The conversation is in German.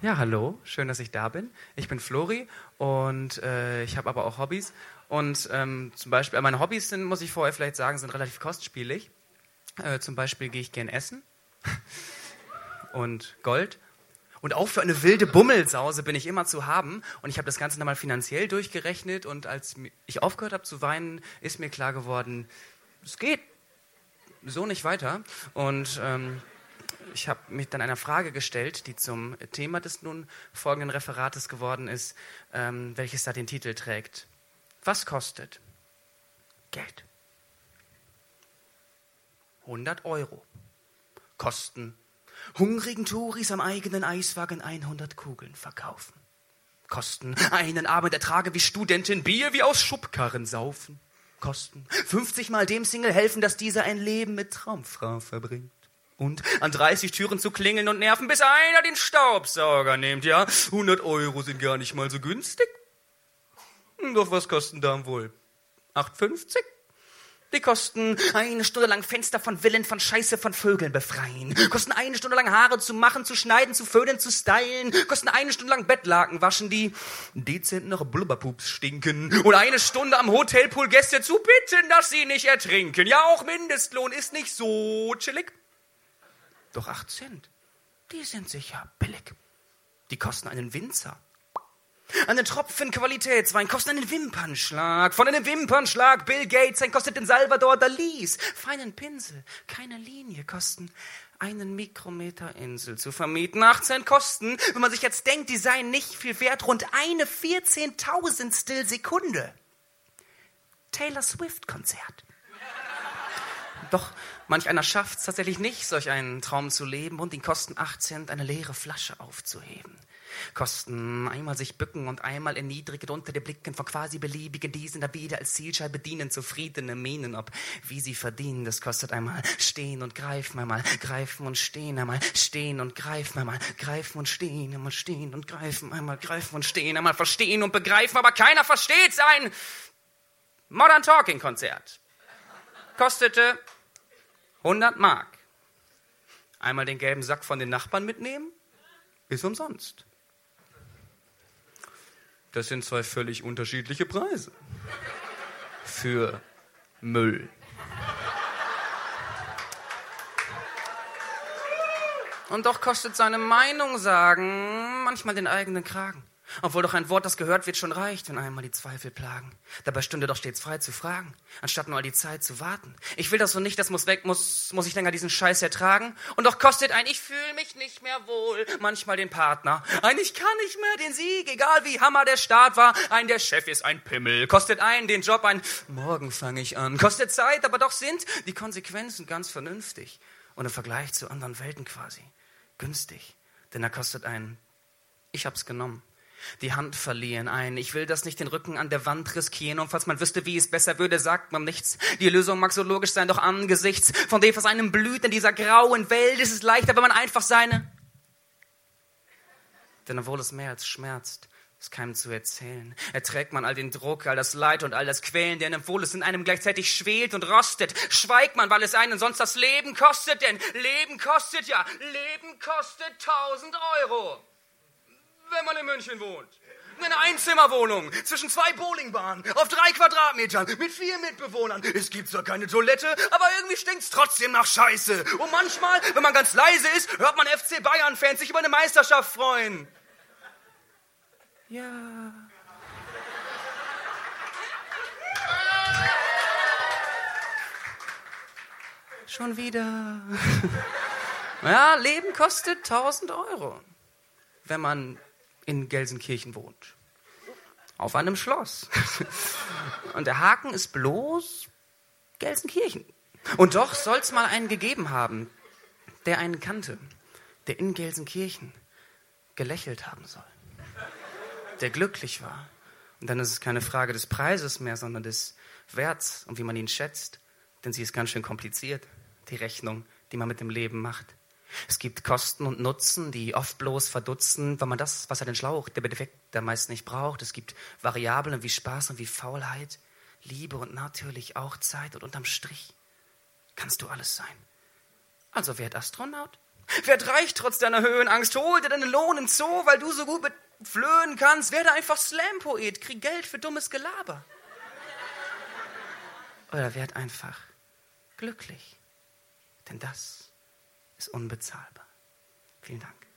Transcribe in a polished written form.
Ja, hallo, schön, dass ich da bin. Ich bin Flori und ich habe aber auch Hobbys. Und zum Beispiel, meine Hobbys sind, muss ich vorher vielleicht sagen, sind relativ kostspielig. Zum Beispiel gehe ich gern essen und Gold. Und auch für eine wilde Bummelsause bin ich immer zu haben. Und ich habe das Ganze nochmal finanziell durchgerechnet. Und als ich aufgehört habe zu weinen, ist mir klar geworden, es geht so nicht weiter. Und ich habe mich dann einer Frage gestellt, die zum Thema des nun folgenden Referates geworden ist, welches da den Titel trägt. Was kostet Geld? 100 Euro kosten hungrigen Touris am eigenen Eiswagen 100 Kugeln verkaufen. Kosten einen Abend ertrage wie Studentin Bier wie aus Schubkarren saufen. Kosten 50 Mal dem Single helfen, dass dieser ein Leben mit Traumfrau verbringt. Und an 30 Türen zu klingeln und nerven, bis einer den Staubsauger nimmt. Ja, 100 Euro sind gar nicht mal so günstig. Doch was kosten da wohl? 8,50? Die kosten 1 Stunde lang Fenster von Villen, von Scheiße, von Vögeln befreien. Kosten 1 Stunde lang Haare zu machen, zu schneiden, zu föhnen, zu stylen. Kosten 1 Stunde lang Bettlaken waschen, die dezent nach Blubberpups stinken. Und 1 Stunde am Hotelpool Gäste zu bitten, dass sie nicht ertrinken. Ja, auch Mindestlohn ist nicht so chillig. Doch 8 Cent, die sind sicher billig. Die kosten einen Winzer. Einen Tropfen Qualitätswein kostet einen Wimpernschlag. Von einem Wimpernschlag Bill Gates, ein kostet den Salvador Dalis. Feinen Pinsel, keine Linie kosten einen Mikrometer Insel zu vermieten. 8 Cent kosten, wenn man sich jetzt denkt, die seien nicht viel wert, rund eine 14.000stel Sekunde. Taylor Swift Konzert. Doch manch einer schafft es tatsächlich nicht, solch einen Traum zu leben und ihn kosten 8 Cent, eine leere Flasche aufzuheben. Kosten einmal sich bücken und einmal erniedrigend unter den Blicken von quasi beliebigen diesen da wieder als Zielscheibe bedienen, zufriedene Mähnen, ob wie sie verdienen. Das kostet einmal stehen und greifen, einmal greifen und stehen, einmal stehen und greifen, einmal greifen und stehen, einmal stehen und greifen, einmal greifen und stehen, einmal verstehen und begreifen, aber keiner versteht's. Ein Modern Talking Konzert kostete 100 Mark. Einmal den gelben Sack von den Nachbarn mitnehmen, ist umsonst. Das sind 2 völlig unterschiedliche Preise. Für Müll. Und doch kostet seine Meinung sagen manchmal den eigenen Kragen. Obwohl doch ein Wort, das gehört wird, schon reicht, wenn einmal die Zweifel plagen. Dabei stünde doch stets frei zu fragen, anstatt nur all die Zeit zu warten. Ich will das so nicht, das muss weg, muss ich länger diesen Scheiß ertragen. Und doch kostet ein, ich fühle mich nicht mehr wohl, manchmal den Partner. Ein, ich kann nicht mehr den Sieg, egal wie Hammer der Start war. Ein, der Chef ist ein Pimmel, kostet einen den Job, ein, morgen fange ich an. Kostet Zeit, aber doch sind die Konsequenzen ganz vernünftig. Und im Vergleich zu anderen Welten quasi günstig. Denn er kostet einen, ich hab's genommen. Die Hand verlieren ein. Ich will das nicht den Rücken an der Wand riskieren. Und falls man wüsste, wie es besser würde, sagt man nichts. Die Lösung mag so logisch sein, doch angesichts von dem, was einem blüht in dieser grauen Welt, ist es leichter, wenn man einfach seine... Denn obwohl es mehr als schmerzt, es keinem zu erzählen, erträgt man all den Druck, all das Leid und all das Quälen, denn obwohl es in einem gleichzeitig schwelt und rostet, schweigt man, weil es einen sonst das Leben kostet. Denn Leben kostet, ja, Leben kostet 1.000 Euro. Wenn man in München wohnt. In einer Einzimmerwohnung zwischen 2 Bowlingbahnen auf 3 Quadratmetern mit 4 Mitbewohnern. Es gibt zwar keine Toilette, aber irgendwie stinkt's trotzdem nach Scheiße. Und manchmal, wenn man ganz leise ist, hört man FC Bayern-Fans sich über eine Meisterschaft freuen. Ja. Schon wieder. Ja, Leben kostet 1.000 Euro. Wenn man in Gelsenkirchen wohnt. Auf einem Schloss. Und der Haken ist bloß Gelsenkirchen. Und doch soll es mal einen gegeben haben, der einen kannte, der in Gelsenkirchen gelächelt haben soll. Der glücklich war. Und dann ist es keine Frage des Preises mehr, sondern des Werts und wie man ihn schätzt. Denn sie ist ganz schön kompliziert, die Rechnung, die man mit dem Leben macht. Es gibt Kosten und Nutzen, die oft bloß verdutzen, weil man das, was er den Schlauch, der Defekt, der meist nicht braucht. Es gibt Variablen wie Spaß und wie Faulheit, Liebe und natürlich auch Zeit. Und unterm Strich kannst du alles sein. Also werd Astronaut, Werd reich trotz deiner Höhenangst, hol dir deinen Lohn im Zoo, weil du so gut mit flöhen kannst. Werde einfach Slam-Poet, krieg Geld für dummes Gelaber. Oder werd einfach glücklich, denn das ist unbezahlbar. Vielen Dank.